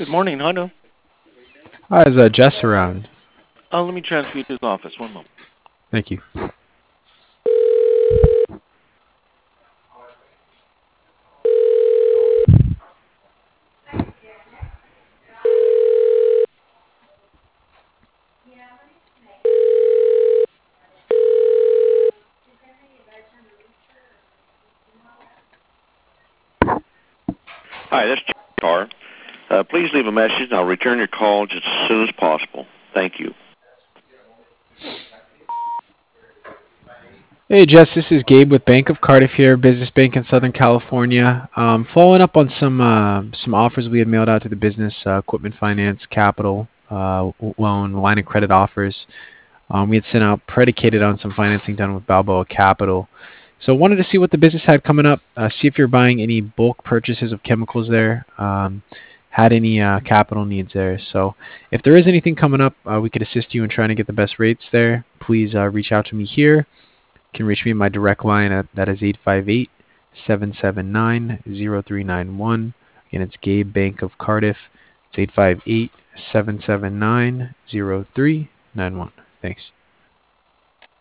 Good morning, Hondo. Hi, is Jess around? Let me transfer you to his office. One moment. Thank you. Hi, this is Carr. Please leave a message, and I'll return your call just as soon as possible. Thank you. Hey, Jess, this is Gabe with Bank of Cardiff here, business bank in Southern California. Following up on some offers we had mailed out to the business, equipment finance, capital, loan, line of credit offers. We had sent out predicated on some financing done with Balboa Capital. So wanted to see what the business had coming up, see if you're buying any bulk purchases of chemicals there, had any capital needs there. So if there is anything coming up, we could assist you in trying to get the best rates there. Please reach out to me here. You can reach me at my direct line that is 858-779-0391. Again, it's Gabe Bank of Cardiff. It's 858-779-0391. Thanks.